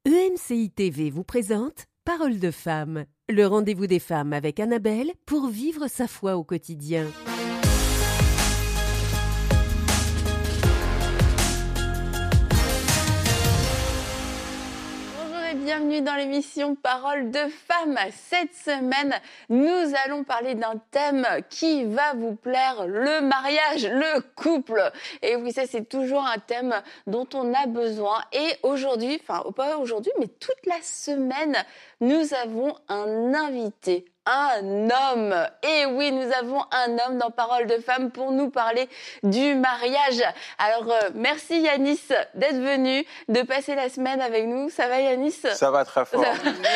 EMCI TV vous présente Parole de femme, le rendez-vous des femmes avec Annabelle pour vivre sa foi au quotidien. Bienvenue dans l'émission Parole de femmes. Cette semaine, nous allons parler d'un thème qui va vous plaire, le mariage, le couple. Et oui, ça c'est toujours un thème dont on a besoin. Et aujourd'hui, enfin pas aujourd'hui, mais toute la semaine, nous avons un invité. Un homme. Et oui, nous avons un homme dans Parole de femme pour nous parler du mariage. Alors, merci Yanis d'être venu, de passer la semaine avec nous. Ça va Yanis ? Ça va très fort.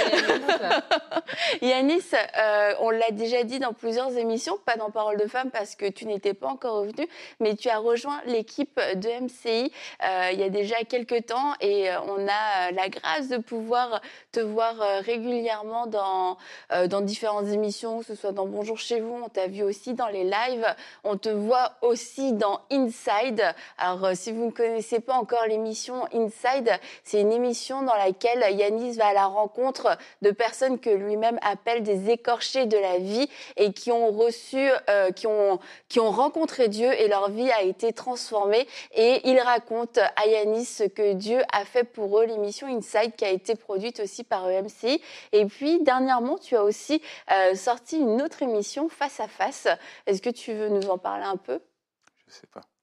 Yanis, on l'a déjà dit dans plusieurs émissions, pas dans Parole de femme parce que tu n'étais pas encore revenu, mais tu as rejoint l'équipe de MCI il y a déjà quelques temps et on a la grâce de pouvoir te voir régulièrement dans différentes émissions, que ce soit dans Bonjour chez vous, on t'a vu aussi dans les lives, on te voit aussi dans Inside. Alors si vous ne connaissez pas encore l'émission Inside, c'est une émission dans laquelle Yanis va à la rencontre de personnes que lui-même appelle des écorchés de la vie et qui ont reçu, qui ont rencontré Dieu et leur vie a été transformée. Et il raconte à Yanis ce que Dieu a fait pour eux, l'émission Inside qui a été produite aussi par EMCI. Et puis dernièrement, tu as aussi sorti une autre émission Face à Face. Est-ce que tu veux nous en parler un peu ? Je sais pas.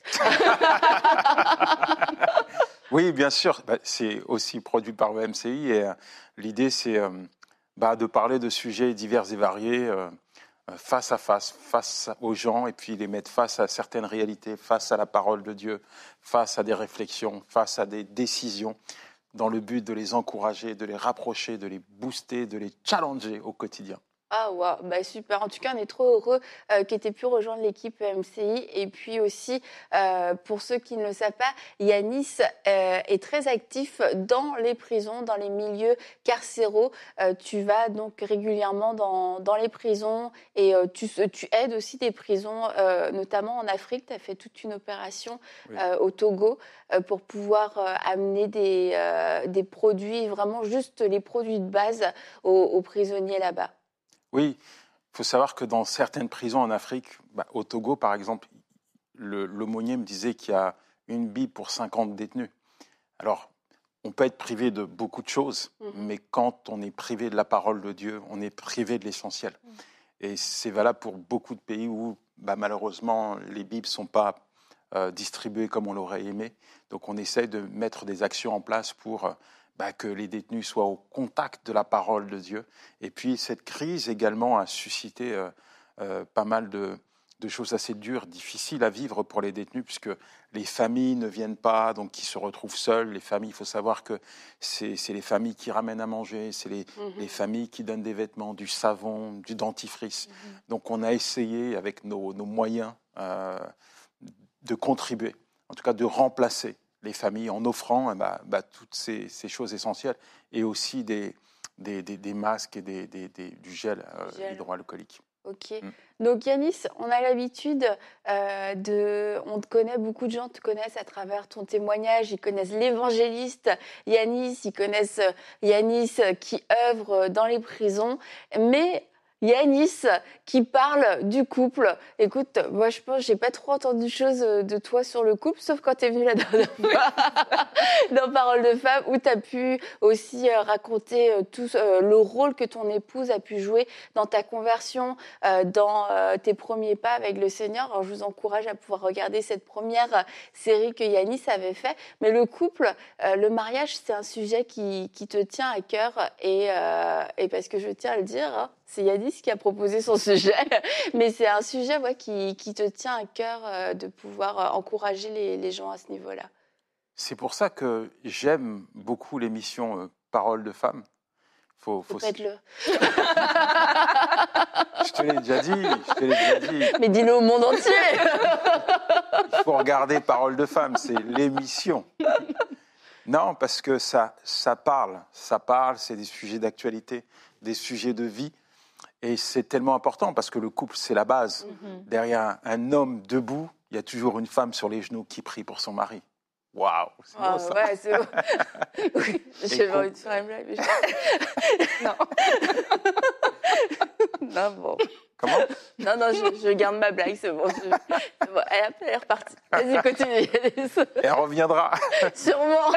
Oui, bien sûr. C'est aussi produit par EMCI et l'idée, c'est de parler de sujets divers et variés face à face aux gens et puis les mettre face à certaines réalités, face à la parole de Dieu, face à des réflexions, face à des décisions, dans le but de les encourager, de les rapprocher, de les booster, de les challenger au quotidien. Ah ouais, super. En tout cas, on est trop heureux que tu aies pu rejoindre l'équipe MCI. Et puis aussi, pour ceux qui ne le savent pas, Yanis est très actif dans les prisons, dans les milieux carcéraux. Tu vas donc régulièrement dans les prisons et tu aides aussi des prisons, notamment en Afrique. Tu as fait toute une opération au Togo pour pouvoir amener des produits, vraiment juste les produits de base aux prisonniers là-bas. Oui, il faut savoir que dans certaines prisons en Afrique, au Togo par exemple, l'aumônier me disait qu'il y a une Bible pour 50 détenus. Alors, on peut être privé de beaucoup de choses, mais quand on est privé de la parole de Dieu, on est privé de l'essentiel. Et c'est valable pour beaucoup de pays où malheureusement les Bibles ne sont pas distribuées comme on l'aurait aimé. Donc on essaye de mettre des actions en place pour que les détenus soient au contact de la parole de Dieu. Et puis cette crise également a suscité pas mal de choses assez dures, difficiles à vivre pour les détenus, puisque les familles ne viennent pas, donc ils se retrouvent seuls. Les familles, il faut savoir que c'est les familles qui ramènent à manger, c'est les familles qui donnent des vêtements, du savon, du dentifrice. Donc on a essayé, avec nos moyens, de contribuer, en tout cas de remplacer les familles en offrant toutes ces choses essentielles et aussi des masques et du gel hydroalcoolique. Ok. Donc Yanis, on a l'habitude on te connaît, beaucoup de gens te connaissent à travers ton témoignage, ils connaissent l'évangéliste Yanis, ils connaissent Yanis qui œuvre dans les prisons, mais Yanis qui parle du couple. Écoute, moi je pense que j'ai pas trop entendu de choses de toi sur le couple, sauf quand tu es venue la dernière fois dans Parole de femme, où tu as pu aussi raconter tout le rôle que ton épouse a pu jouer dans ta conversion, dans tes premiers pas avec le Seigneur. Alors je vous encourage à pouvoir regarder cette première série que Yanis avait fait. Mais le couple, le mariage, c'est un sujet qui te tient à cœur et parce que je tiens à le dire, c'est Yanis qui a proposé son sujet, mais c'est un sujet qui te tient à cœur de pouvoir encourager les gens à ce niveau-là. C'est pour ça que j'aime beaucoup l'émission Parole de femme. Faites-le. Je te l'ai déjà dit. Mais dis-le au monde entier. Il faut regarder Parole de femme, c'est l'émission. Non, parce que ça parle, c'est des sujets d'actualité, des sujets de vie. Et c'est tellement important parce que le couple, c'est la base. Derrière un homme debout, il y a toujours une femme sur les genoux qui prie pour son mari. Waouh, c'est beau ça. Ouais, c'est beau. Oui, j'avais envie de faire une blague, mais non. Non, bon. Comment? Non, je garde ma blague, c'est bon. C'est bon. Elle est repartie. Vas-y, continue. Elle reviendra. Sûrement.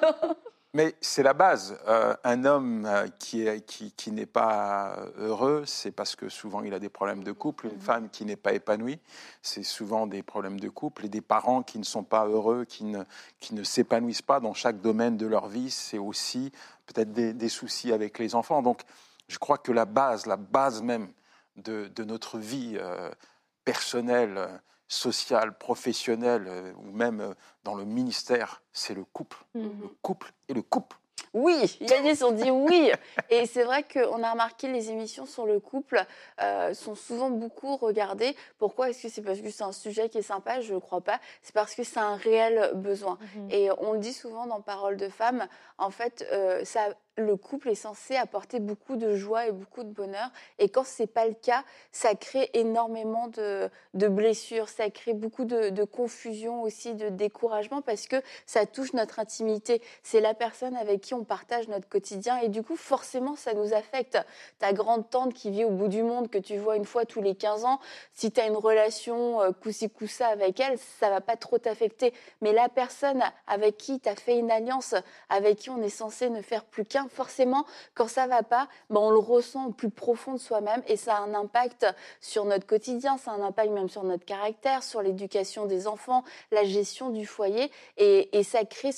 Mais c'est la base. Un homme qui n'est pas heureux, c'est parce que souvent il a des problèmes de couple. Une femme qui n'est pas épanouie, c'est souvent des problèmes de couple. Et des parents qui ne sont pas heureux, qui ne s'épanouissent pas dans chaque domaine de leur vie, c'est aussi peut-être des soucis avec les enfants. Donc je crois que la base même de notre vie personnelle, sociale, professionnelle ou même dans le ministère, c'est le couple. Le couple et le couple. Oui, Yanis, on dit oui. Et c'est vrai qu'on a remarqué les émissions sur le couple sont souvent beaucoup regardées. Pourquoi? Est-ce que c'est parce que c'est un sujet qui est sympa? Je ne crois pas. C'est parce que c'est un réel besoin. Et on le dit souvent dans Paroles de femmes. En fait, le couple est censé apporter beaucoup de joie et beaucoup de bonheur. Et quand ce n'est pas le cas, ça crée énormément de blessures. Ça crée beaucoup de confusion aussi, de découragement parce que ça touche notre intimité. C'est la personne avec qui on partage notre quotidien et du coup, forcément, ça nous affecte. Ta grande tante qui vit au bout du monde, que tu vois une fois tous les 15 ans, si tu as une relation coussi-coussa avec elle, ça ne va pas trop t'affecter. Mais la personne avec qui tu as fait une alliance, avec qui on est censé ne faire plus qu'un, forcément, quand ça ne va pas, on le ressent au plus profond de soi-même et ça a un impact sur notre quotidien, ça a un impact même sur notre caractère, sur l'éducation des enfants, la gestion du foyer et ça crée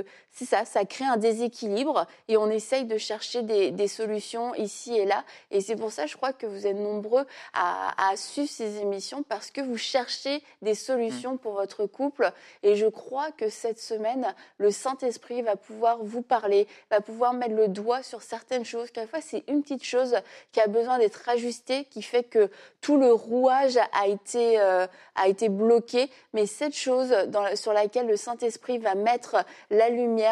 ça crée un déséquilibre et on essaye de chercher des solutions ici et là. Et c'est pour ça, je crois que vous êtes nombreux à suivre ces émissions parce que vous cherchez des solutions pour votre couple. Et je crois que cette semaine, le Saint-Esprit va pouvoir vous parler, va pouvoir mettre le doigt sur certaines choses. Quelquefois, c'est une petite chose qui a besoin d'être ajustée, qui fait que tout le rouage a été bloqué. Mais cette chose sur laquelle le Saint-Esprit va mettre la lumière,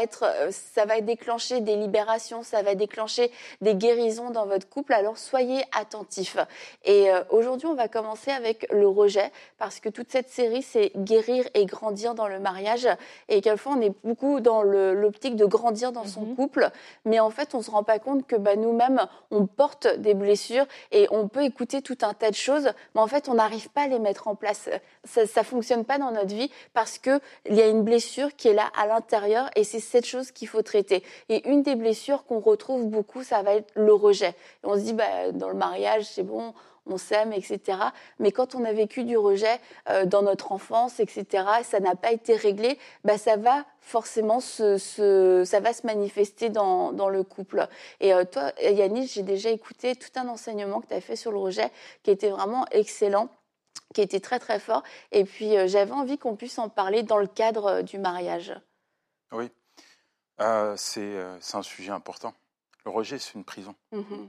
ça va déclencher des libérations, ça va déclencher des guérisons dans votre couple. Alors soyez attentifs. Et aujourd'hui, on va commencer avec le rejet parce que toute cette série, c'est guérir et grandir dans le mariage. Et quelquefois, on est beaucoup dans l'optique de grandir dans son couple, mais en fait, on se rend pas compte que nous-mêmes, on porte des blessures et on peut écouter tout un tas de choses, mais en fait, on n'arrive pas à les mettre en place. Ça fonctionne pas dans notre vie parce que il y a une blessure qui est là à l'intérieur et c'est cette chose qu'il faut traiter. Et une des blessures qu'on retrouve beaucoup, ça va être le rejet. Et on se dit, dans le mariage, c'est bon, on s'aime, etc. Mais quand on a vécu du rejet dans notre enfance, etc., ça n'a pas été réglé, ça va forcément ça va se manifester dans le couple. Et toi, Yanis, j'ai déjà écouté tout un enseignement que tu as fait sur le rejet qui était vraiment excellent, qui était très très fort. Et puis j'avais envie qu'on puisse en parler dans le cadre du mariage. Oui, c'est un sujet important. Le rejet, c'est une prison, une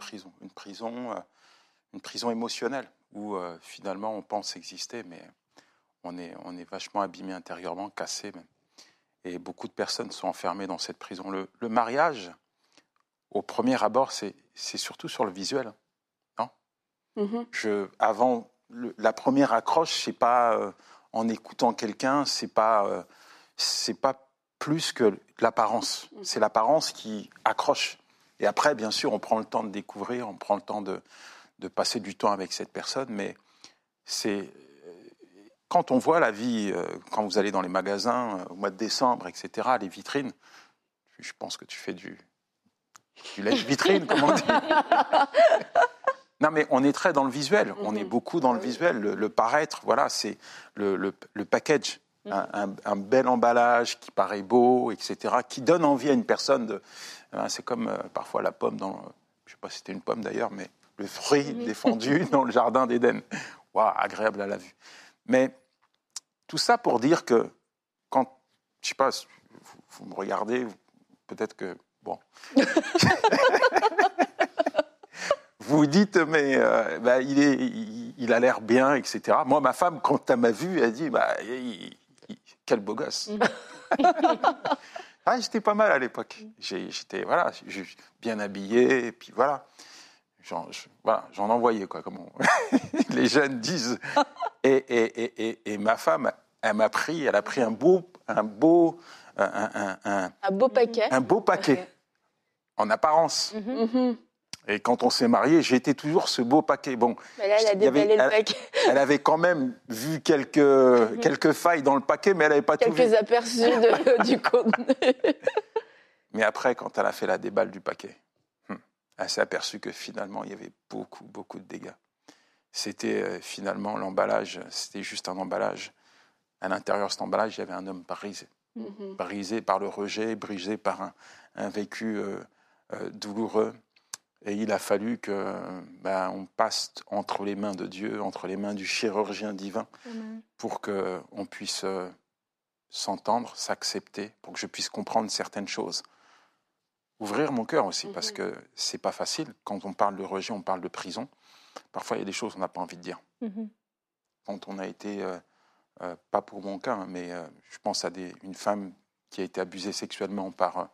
prison émotionnelle où finalement on pense exister, mais on est vachement abîmé intérieurement, cassé même. Et beaucoup de personnes sont enfermées dans cette prison. Le mariage, au premier abord, c'est surtout sur le visuel, non? Avant la première accroche, c'est pas en écoutant quelqu'un, c'est pas plus que l'apparence. C'est l'apparence qui accroche. Et après, bien sûr, on prend le temps de découvrir, on prend le temps de passer du temps avec cette personne, mais c'est quand on voit la vie, quand vous allez dans les magasins au mois de décembre, etc., les vitrines, je pense que tu fais du lèche-vitrine, comme on dit. Non, mais on est très dans le visuel, on est beaucoup dans le visuel, le paraître, voilà, c'est le package, un bel emballage qui paraît beau, etc., qui donne envie à une personne c'est comme parfois la pomme je ne sais pas si c'était une pomme d'ailleurs, mais le fruit défendu dans le jardin d'Éden. Waouh, agréable à la vue. Mais tout ça pour dire que quand, je ne sais pas, vous me regardez, peut-être que, bon... Vous dites, mais il a l'air bien, etc. Moi, ma femme, quand elle m'a vu, elle dit, quel beau gosse. J'étais pas mal à l'époque. J'étais bien habillé, et puis voilà. J'en envoyais, quoi, comme les jeunes disent. Et ma femme, elle a pris un beau un beau paquet. Un beau paquet, en apparence. Mhm. Et quand on s'est mariés, j'étais toujours ce beau paquet. Bon, Mais là, elle a déballé le paquet. Elle avait quand même vu quelques failles dans le paquet, mais elle n'avait pas tout vu. Quelques aperçus du contenu. Mais après, quand elle a fait la déballe du paquet, elle s'est aperçue que finalement, il y avait beaucoup, beaucoup de dégâts. C'était finalement l'emballage, c'était juste un emballage. À l'intérieur de cet emballage, il y avait un homme brisé. Brisé par le rejet, brisé par un vécu douloureux. Et il a fallu qu'on passe entre les mains de Dieu, entre les mains du chirurgien divin, pour qu'on puisse s'entendre, s'accepter, pour que je puisse comprendre certaines choses. Ouvrir mon cœur aussi, parce que c'est pas facile. Quand on parle de rejet, on parle de prison. Parfois, il y a des choses qu'on n'a pas envie de dire. Quand on a été, pas pour mon cas, mais je pense à une femme qui a été abusée sexuellement par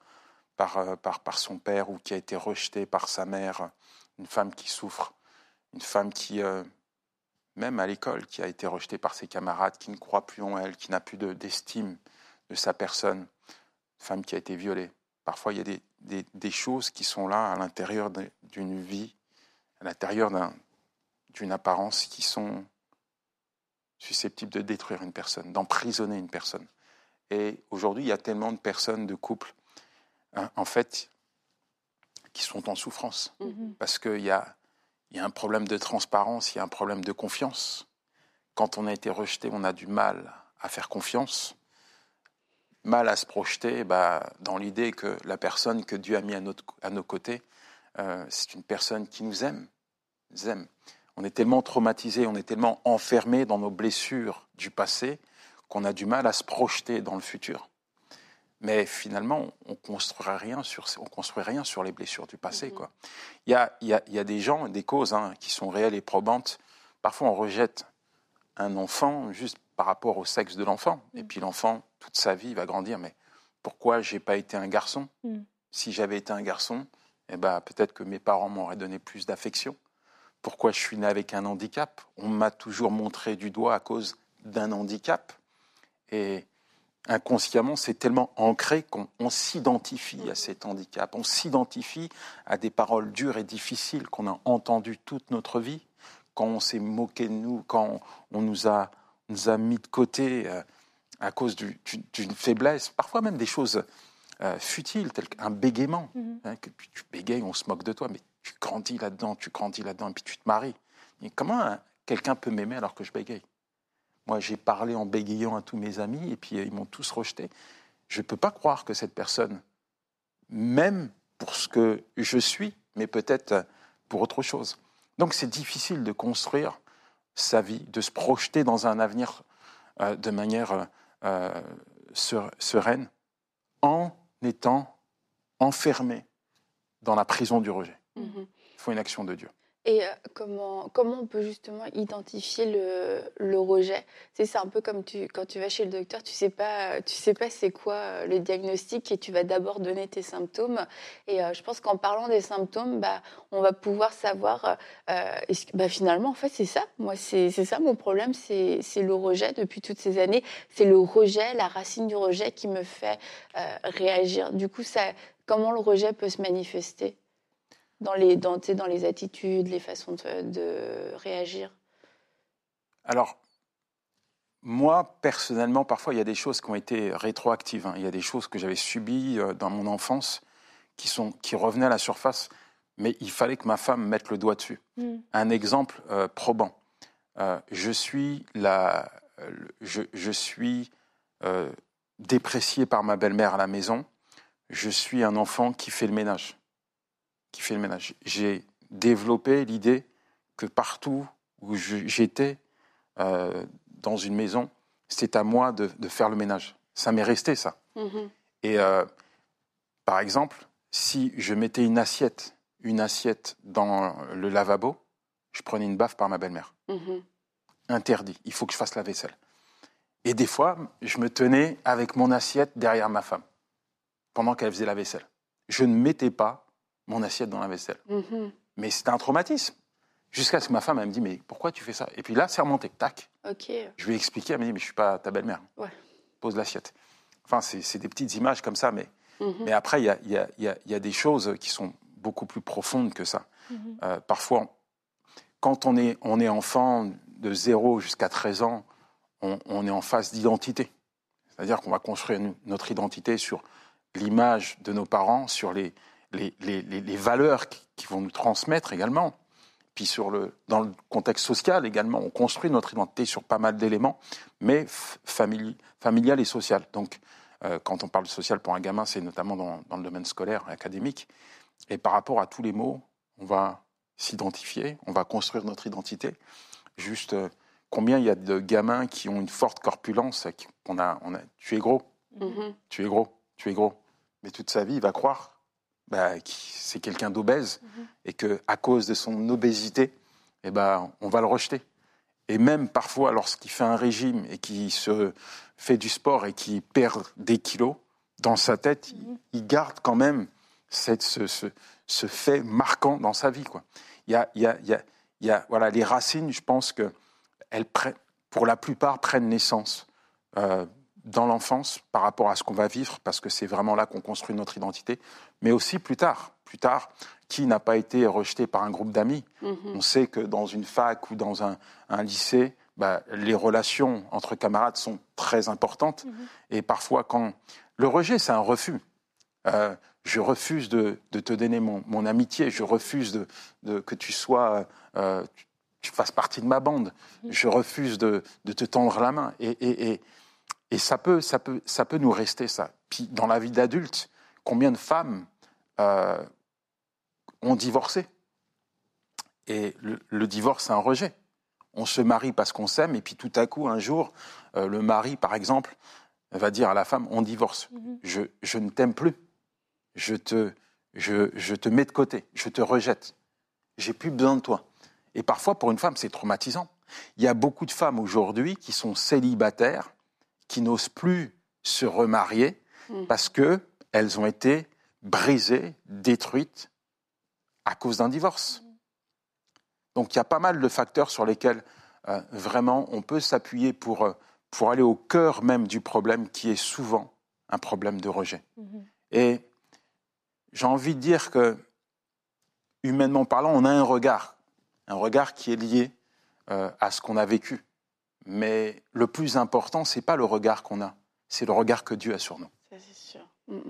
son père ou qui a été rejetée par sa mère, une femme qui souffre, une femme qui, même à l'école, qui a été rejetée par ses camarades, qui ne croit plus en elle, qui n'a plus d'estime de sa personne, une femme qui a été violée. Parfois, il y a des choses qui sont là à l'intérieur d'une vie, à l'intérieur d'une apparence qui sont susceptibles de détruire une personne, d'emprisonner une personne. Et aujourd'hui, il y a tellement de personnes, de couples, en fait, qui sont en souffrance. Parce qu'il y a un problème de transparence, il y a un problème de confiance. Quand on a été rejeté, on a du mal à faire confiance, mal à se projeter dans l'idée que la personne que Dieu a mis à nos côtés, c'est une personne qui nous aime. On est tellement traumatisés, on est tellement enfermés dans nos blessures du passé qu'on a du mal à se projeter dans le futur. Mais finalement, on ne construit rien sur les blessures du passé. Quoi. Il y a des gens, des causes qui sont réelles et probantes. Parfois, on rejette un enfant juste par rapport au sexe de l'enfant. Et puis l'enfant, toute sa vie, va grandir. Mais pourquoi je n'ai pas été un garçon ? Si j'avais été un garçon, peut-être que mes parents m'auraient donné plus d'affection. Pourquoi je suis né avec un handicap ? On m'a toujours montré du doigt à cause d'un handicap. Et inconsciemment, c'est tellement ancré qu'on s'identifie à cet handicap. On s'identifie à des paroles dures et difficiles qu'on a entendues toute notre vie, quand on s'est moqué de nous, quand on nous a mis de côté à cause d'une faiblesse, parfois même des choses futiles, telles qu'un bégaiement. Que tu bégayes, on se moque de toi, mais tu grandis là-dedans, et puis tu te maries. Et comment quelqu'un peut m'aimer alors que je bégaye ? Moi, j'ai parlé en bégayant à tous mes amis, et puis ils m'ont tous rejeté. Je ne peux pas croire que cette personne, même pour ce que je suis, mais peut-être pour autre chose. Donc c'est difficile de construire sa vie, de se projeter dans un avenir de manière sereine, en étant enfermé dans la prison du rejet. Il faut une action de Dieu. Et comment on peut justement identifier le rejet ? C'est un peu comme quand tu vas chez le docteur, tu sais pas c'est quoi le diagnostic et tu vas d'abord donner tes symptômes. Et je pense qu'en parlant des symptômes, on va pouvoir savoir finalement, en fait, c'est ça. Moi, c'est ça mon problème, c'est le rejet depuis toutes ces années. C'est le rejet, la racine du rejet qui me fait réagir. Du coup, comment le rejet peut se manifester ? Dans les attitudes, les façons de réagir. Alors, moi, personnellement, parfois, il y a des choses qui ont été rétroactives. Il y a des choses que j'avais subies dans mon enfance qui revenaient à la surface, mais il fallait que ma femme mette le doigt dessus. Un exemple probant. Je suis déprécié par ma belle-mère à la maison. Je suis un enfant qui fait le ménage. J'ai développé l'idée que partout où j'étais dans une maison, c'était à moi de faire le ménage. Ça m'est resté, ça. Et par exemple, si je mettais une assiette dans le lavabo, je prenais une baffe par ma belle-mère. Interdit, il faut que je fasse la vaisselle. Et des fois, je me tenais avec mon assiette derrière ma femme, pendant qu'elle faisait la vaisselle. Je ne mettais pas mon assiette dans la vaisselle. Mais c'était un traumatisme. Jusqu'à ce que ma femme, elle me dit, mais pourquoi tu fais ça ? Et puis là, c'est remonté, tac. Ok. Je lui ai expliqué, elle m'a dit, mais je ne suis pas ta belle-mère. Ouais. Pose l'assiette. Enfin, c'est des petites images comme ça, mais après, il y a des choses qui sont beaucoup plus profondes que ça. Parfois, quand on est enfant de 0 jusqu'à 13 ans, on est en phase d'identité. C'est-à-dire qu'on va construire notre identité sur l'image de nos parents, sur les valeurs qui vont nous transmettre également. Puis dans le contexte social également, on construit notre identité sur pas mal d'éléments, mais familial et social. Donc, quand on parle de social pour un gamin, c'est notamment dans le domaine scolaire et académique. Et par rapport à tous les mots, on va s'identifier, on va construire notre identité. Juste, combien il y a de gamins qui ont une forte corpulence, tu es gros, tu es gros, tu es gros. Mais toute sa vie, il va croire que c'est quelqu'un d'obèse et qu'à cause de son obésité, on va le rejeter. Et même parfois, lorsqu'il fait un régime et qu'il se fait du sport et qu'il perd des kilos, dans sa tête, il garde quand même ce fait marquant dans sa vie, quoi. Il y a voilà, les racines, je pense qu'elles, pour la plupart, prennent naissance dans l'enfance par rapport à ce qu'on va vivre, parce que c'est vraiment là qu'on construit notre identité, mais aussi plus tard, qui n'a pas été rejeté par un groupe d'amis. On sait que dans une fac ou dans un lycée, les relations entre camarades sont très importantes, et parfois, quand le rejet, c'est un refus. Je refuse de te donner mon amitié, je refuse que tu sois, tu fasses partie de ma bande, je refuse de te tendre la main. Et ça peut nous rester, ça. Puis dans la vie d'adulte, combien de femmes ont divorcé? Et le divorce, c'est un rejet. On se marie parce qu'on s'aime, et puis tout à coup, un jour, le mari, par exemple, va dire à la femme, on divorce. Je ne t'aime plus. Je te mets de côté. Je te rejette. J'ai plus besoin de toi. Et parfois, pour une femme, c'est traumatisant. Il y a beaucoup de femmes aujourd'hui qui sont célibataires, qui n'osent plus se remarier parce qu'elles ont été brisées, détruites à cause d'un divorce. Donc il y a pas mal de facteurs sur lesquels vraiment on peut s'appuyer pour aller au cœur même du problème, qui est souvent un problème de rejet. Et j'ai envie de dire que, humainement parlant, on a un regard qui est lié à ce qu'on a vécu. Mais le plus important, c'est pas le regard qu'on a, c'est le regard que Dieu a sur nous. Ça, c'est sûr.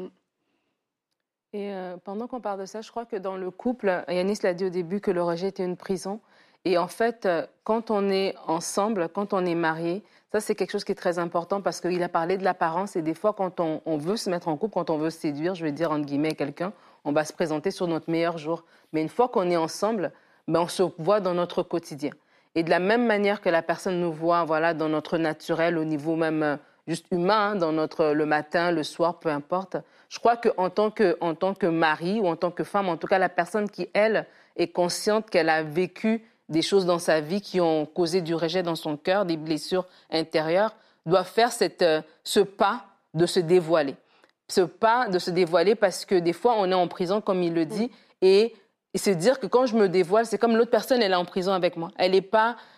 Et pendant qu'on parle de ça, je crois que dans le couple, Yanis l'a dit au début, que le rejet était une prison. Et en fait, quand on est ensemble, quand on est marié, ça, c'est quelque chose qui est très important, parce qu'il a parlé de l'apparence. Et des fois, quand on veut se mettre en couple, quand on veut séduire, je vais dire entre guillemets quelqu'un, on va se présenter sur notre meilleur jour. Mais une fois qu'on est ensemble, on se voit dans notre quotidien. Et de la même manière que la personne nous voit, voilà, dans notre naturel, au niveau même juste humain, dans le matin, le soir, peu importe. Je crois qu'en tant que mari ou en tant que femme, en tout cas la personne qui, elle, est consciente qu'elle a vécu des choses dans sa vie qui ont causé du rejet dans son cœur, des blessures intérieures, doit faire ce pas de se dévoiler. Ce pas de se dévoiler, parce que des fois, on est en prison, comme il le dit, et se dire que quand je me dévoile, c'est comme l'autre personne, elle est en prison avec moi. Elle n'est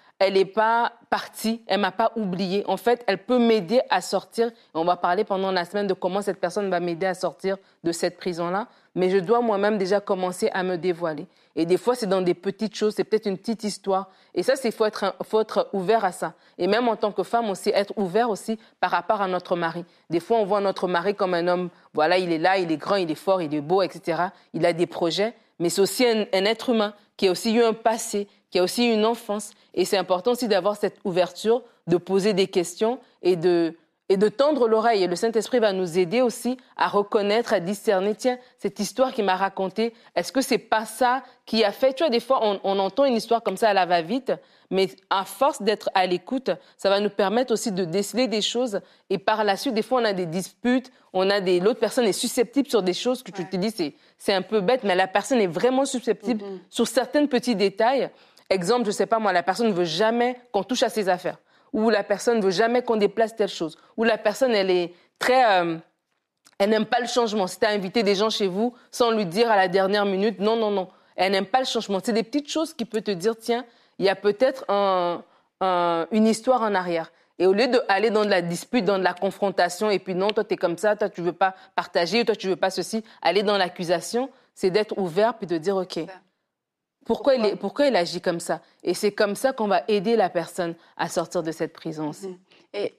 pas partie, elle ne m'a pas oubliée. En fait, elle peut m'aider à sortir. On va parler pendant la semaine de comment cette personne va m'aider à sortir de cette prison-là. Mais je dois moi-même déjà commencer à me dévoiler. Et des fois, c'est dans des petites choses, c'est peut-être une petite histoire. Et ça, il faut être ouvert à ça. Et même en tant que femme aussi, être ouvert aussi par rapport à notre mari. Des fois, on voit notre mari comme un homme, voilà, il est là, il est grand, il est fort, il est beau, etc. Il a des projets. Mais c'est aussi un être humain qui a aussi eu un passé, qui a aussi eu une enfance. Et c'est important aussi d'avoir cette ouverture, de poser des questions et de tendre l'oreille. Et le Saint-Esprit va nous aider aussi à reconnaître, à discerner, tiens, cette histoire qu'il m'a racontée, est-ce que c'est pas ça qui a fait? Tu vois, des fois, on entend une histoire comme ça à la va-vite, mais à force d'être à l'écoute, ça va nous permettre aussi de déceler des choses. Et par la suite, des fois, on a des disputes, l'autre personne est susceptible sur des choses que tu te dis, c'est un peu bête, mais la personne est vraiment susceptible sur certains petits détails. Exemple, je sais pas moi, la personne ne veut jamais qu'on touche à ses affaires, ou la personne ne veut jamais qu'on déplace telle chose, ou la personne, elle est très... elle n'aime pas le changement. Si tu as invité des gens chez vous sans lui dire à la dernière minute, non. Elle n'aime pas le changement. C'est des petites choses qui peuvent te dire, tiens, il y a peut-être une histoire en arrière. Et au lieu d'aller dans de la dispute, dans de la confrontation, et puis non, toi, tu es comme ça, toi, tu ne veux pas partager, toi, tu ne veux pas ceci, aller dans l'accusation, c'est d'être ouvert puis de dire, OK, pourquoi il agit comme ça? Et c'est comme ça qu'on va aider la personne à sortir de cette prison aussi. Et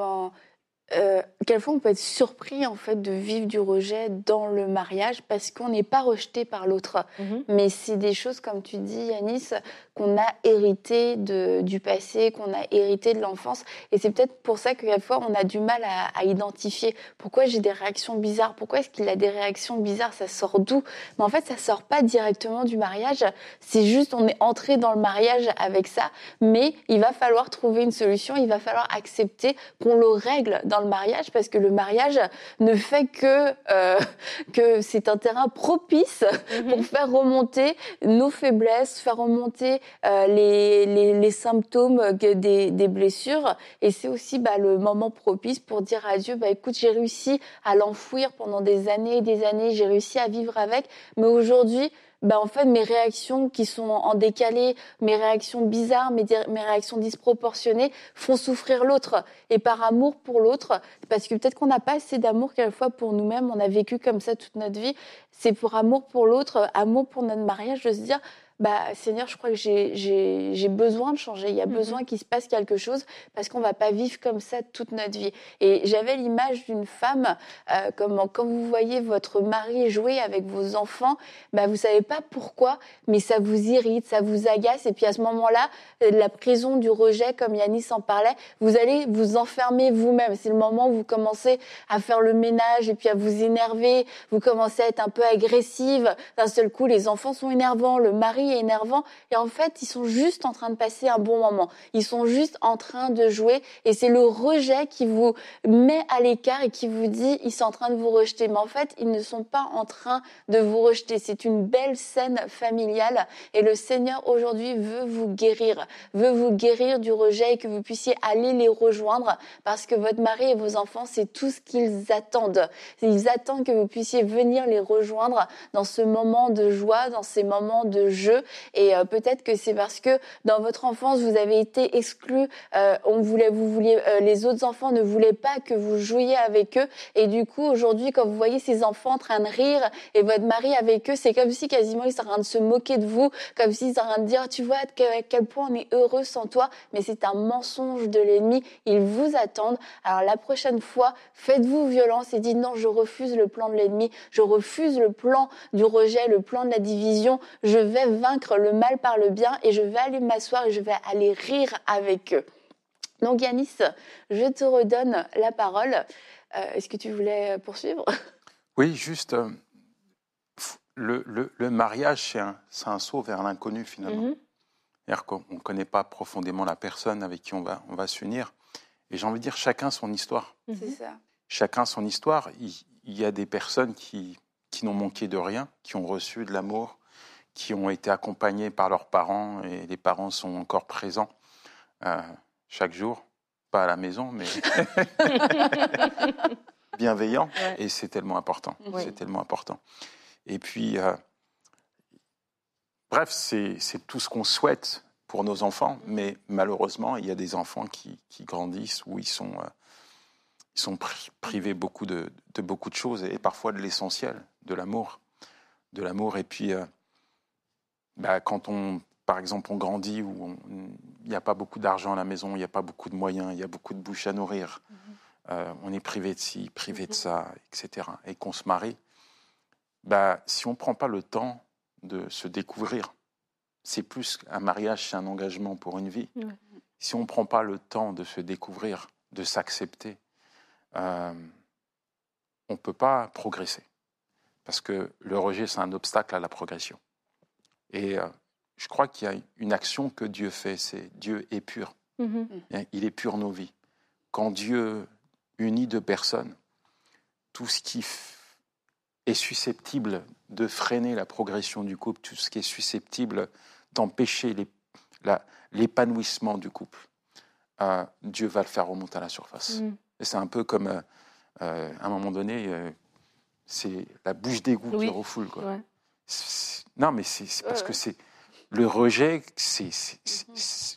quelquefois on peut être surpris en fait de vivre du rejet dans le mariage parce qu'on n'est pas rejeté par l'autre. Mais c'est des choses, comme tu dis Yanis, qu'on a hérité du passé, qu'on a hérité de l'enfance. Et c'est peut-être pour ça que quelquefois on a du mal à identifier pourquoi j'ai des réactions bizarres, pourquoi est-ce qu'il a des réactions bizarres, ça sort d'où? Mais en fait ça sort pas directement du mariage, c'est juste on est entré dans le mariage avec ça, mais il va falloir trouver une solution, il va falloir accepter qu'on le règle dans le mariage, parce que le mariage ne fait que c'est un terrain propice pour faire remonter nos faiblesses, faire remonter les symptômes des blessures. Et c'est aussi le moment propice pour dire à Dieu, écoute, j'ai réussi à l'enfouir pendant des années et des années, j'ai réussi à vivre avec, mais aujourd'hui, en fait, mes réactions qui sont en décalé, mes réactions bizarres, mes réactions disproportionnées font souffrir l'autre. Et par amour pour l'autre, parce que peut-être qu'on n'a pas assez d'amour quelquefois pour nous-mêmes, on a vécu comme ça toute notre vie, c'est pour amour pour l'autre, amour pour notre mariage, de se dire, Seigneur, je crois que j'ai besoin de changer, il y a besoin qu'il se passe quelque chose, parce qu'on va pas vivre comme ça toute notre vie. Et j'avais l'image d'une femme, quand vous voyez votre mari jouer avec vos enfants, vous savez pas pourquoi, mais ça vous irrite, ça vous agace, et puis à ce moment-là, la prison du rejet, comme Yanis en parlait, vous allez vous enfermer vous-même. C'est le moment où vous commencez à faire le ménage, et puis à vous énerver, vous commencez à être un peu agressive, d'un seul coup, les enfants sont énervants, le mari est énervant, et en fait, ils sont juste en train de passer un bon moment. Ils sont juste en train de jouer, et c'est le rejet qui vous met à l'écart et qui vous dit, ils sont en train de vous rejeter. Mais en fait, ils ne sont pas en train de vous rejeter. C'est une belle scène familiale, et le Seigneur aujourd'hui veut vous guérir du rejet, et que vous puissiez aller les rejoindre, parce que votre mari et vos enfants, c'est tout ce qu'ils attendent. Ils attendent que vous puissiez venir les rejoindre dans ce moment de joie, dans ces moments de jeu. Et peut-être que c'est parce que dans votre enfance, vous avez été exclus, les autres enfants ne voulaient pas que vous jouiez avec eux. Et du coup, aujourd'hui, quand vous voyez ces enfants en train de rire et votre mari avec eux, c'est comme si quasiment ils sont en train de se moquer de vous, comme s'ils sont en train de dire, tu vois à quel point on est heureux sans toi. Mais c'est un mensonge de l'ennemi. Ils vous attendent. Alors la prochaine fois, faites-vous violence et dites non, je refuse le plan de l'ennemi, je refuse le plan du rejet, le plan de la division. Je vais vaincre le mal par le bien, et je vais aller m'asseoir et je vais aller rire avec eux. Donc Yanis, je te redonne la parole. Est-ce que tu voulais poursuivre? Oui, juste, le mariage, c'est un saut vers l'inconnu finalement. C'est-à-dire qu'on ne connaît pas profondément la personne avec qui on va s'unir. Et j'ai envie de dire, chacun son histoire. C'est ça. Chacun son histoire. Il y a des personnes qui n'ont manqué de rien, qui ont reçu de l'amour, qui ont été accompagnés par leurs parents, et les parents sont encore présents chaque jour, pas à la maison, mais bienveillants, et c'est tellement important. Oui. C'est tellement important. Et puis, bref, c'est tout ce qu'on souhaite pour nos enfants, mais malheureusement, il y a des enfants qui grandissent où ils sont privés de beaucoup de choses, et parfois de l'essentiel, de l'amour. Et puis, quand par exemple, on grandit où il n'y a pas beaucoup d'argent à la maison, il n'y a pas beaucoup de moyens, il y a beaucoup de bouches à nourrir, on est privé de ci, privé de ça, etc. Et qu'on se marie, si on ne prend pas le temps de se découvrir, c'est plus qu'un mariage, c'est un engagement pour une vie. Si on ne prend pas le temps de se découvrir, de s'accepter, on ne peut pas progresser. Parce que le rejet, c'est un obstacle à la progression. Et je crois qu'il y a une action que Dieu fait, c'est Dieu est pur. Il est pur nos vies. Quand Dieu unit deux personnes, tout ce qui est susceptible de freiner la progression du couple, tout ce qui est susceptible d'empêcher l'épanouissement du couple, Dieu va le faire remonter à la surface. Et c'est un peu comme, à un moment donné, c'est la bouche d'égout qui refoule, quoi. Ouais. Non, mais c'est parce que c'est le rejet,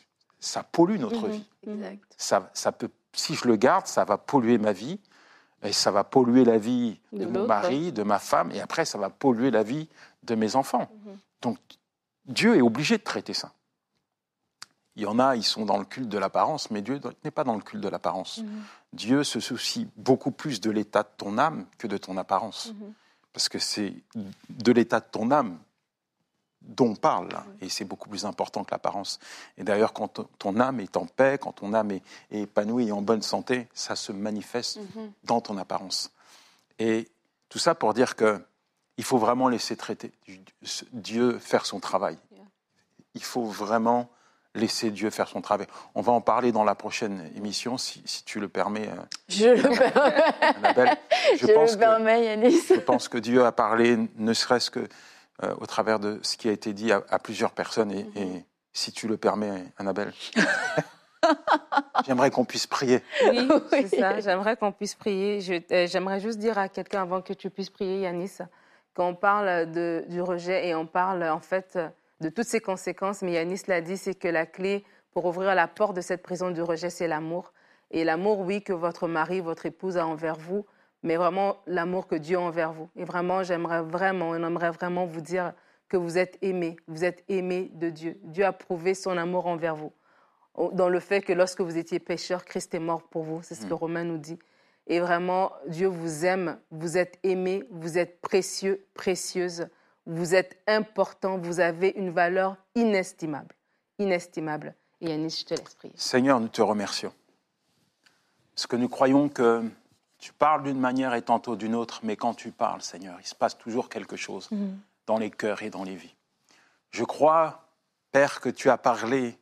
ça pollue notre vie. Exact. Ça peut, si je le garde, ça va polluer ma vie, et ça va polluer la vie de mon mari, de ma femme, et après, ça va polluer la vie de mes enfants. Donc, Dieu est obligé de traiter ça. Il y en a, ils sont dans le culte de l'apparence, mais Dieu n'est pas dans le culte de l'apparence. Dieu se soucie beaucoup plus de l'état de ton âme que de ton apparence. Parce que c'est de l'état de ton âme dont on parle, là, et c'est beaucoup plus important que l'apparence. Et d'ailleurs, quand ton âme est en paix, quand ton âme est épanouie et en bonne santé, ça se manifeste dans ton apparence. Et tout ça pour dire qu'il faut vraiment laisser traiter Dieu faire son travail. Il faut vraiment laisser Dieu faire son travail. On va en parler dans la prochaine émission, si tu le permets. Je le permets. Annabelle. Je pense que Dieu a parlé, ne serait-ce que au travers de ce qui a été dit à plusieurs personnes. Et si tu le permets, Annabelle, j'aimerais qu'on puisse prier. Oui, c'est ça. J'aimerais qu'on puisse prier. J'aimerais juste dire à quelqu'un, avant que tu puisses prier, Yanis, qu'on parle du rejet et on parle en fait de toutes ces conséquences, mais Yanis l'a dit, c'est que la clé pour ouvrir la porte de cette prison du rejet, c'est l'amour. Et l'amour, oui, que votre mari, votre épouse a envers vous, mais vraiment l'amour que Dieu a envers vous. Et vraiment, on aimerait vraiment vous dire que vous êtes aimés de Dieu. Dieu a prouvé son amour envers vous. Dans le fait que lorsque vous étiez pécheurs, Christ est mort pour vous, c'est ce que Romains nous dit. Et vraiment, Dieu vous aime, vous êtes aimés, vous êtes précieux, précieuses. Vous êtes important, vous avez une valeur inestimable. Inestimable. Et Yanis, je te laisse prier. Seigneur, nous te remercions. Parce que nous croyons que tu parles d'une manière et tantôt d'une autre, mais quand tu parles, Seigneur, il se passe toujours quelque chose dans les cœurs et dans les vies. Je crois, Père, que tu as parlé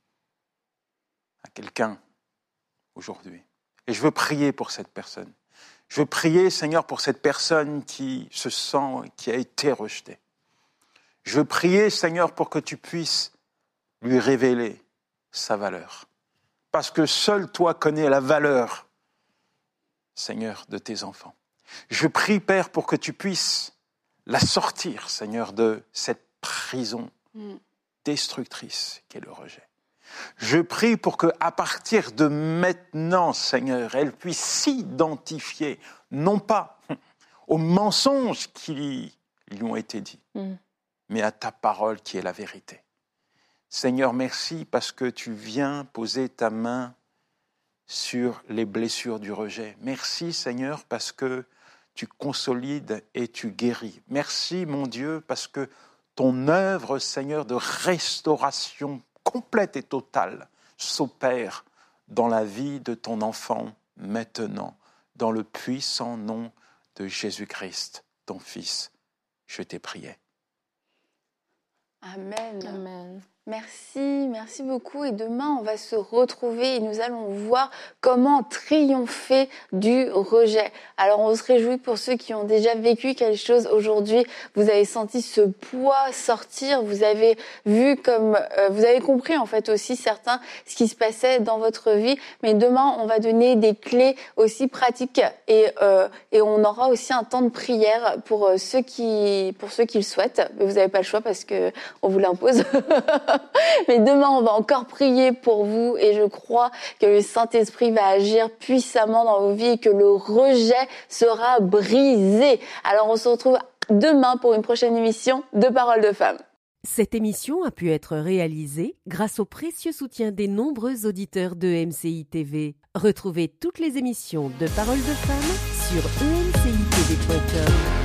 à quelqu'un aujourd'hui. Et je veux prier pour cette personne. Je veux prier, Seigneur, pour cette personne qui se sent, qui a été rejetée. Je veux prier, Seigneur, pour que tu puisses lui révéler sa valeur. Parce que seul toi connais la valeur, Seigneur, de tes enfants. Je prie, Père, pour que tu puisses la sortir, Seigneur, de cette prison destructrice qu'est le rejet. Je prie pour qu'à partir de maintenant, Seigneur, elle puisse s'identifier, non pas aux mensonges qui lui ont été dits, mais à ta parole qui est la vérité. Seigneur, merci parce que tu viens poser ta main sur les blessures du rejet. Merci, Seigneur, parce que tu consolides et tu guéris. Merci, mon Dieu, parce que ton œuvre, Seigneur, de restauration complète et totale s'opère dans la vie de ton enfant maintenant, dans le puissant nom de Jésus-Christ, ton Fils. Je t'ai prié. Amen. Amen. Merci beaucoup. Et demain, on va se retrouver et nous allons voir comment triompher du rejet. Alors, on se réjouit pour ceux qui ont déjà vécu quelque chose aujourd'hui. Vous avez senti ce poids sortir. Vous avez vu vous avez compris en fait aussi certains ce qui se passait dans votre vie. Mais demain, on va donner des clés aussi pratiques et on aura aussi un temps de prière pour ceux qui le souhaitent. Mais vous n'avez pas le choix parce que on vous l'impose. Mais demain, on va encore prier pour vous et je crois que le Saint-Esprit va agir puissamment dans vos vies et que le rejet sera brisé. Alors, on se retrouve demain pour une prochaine émission de Paroles de Femmes. Cette émission a pu être réalisée grâce au précieux soutien des nombreux auditeurs de MCI TV. Retrouvez toutes les émissions de Paroles de Femmes sur emcitv.com.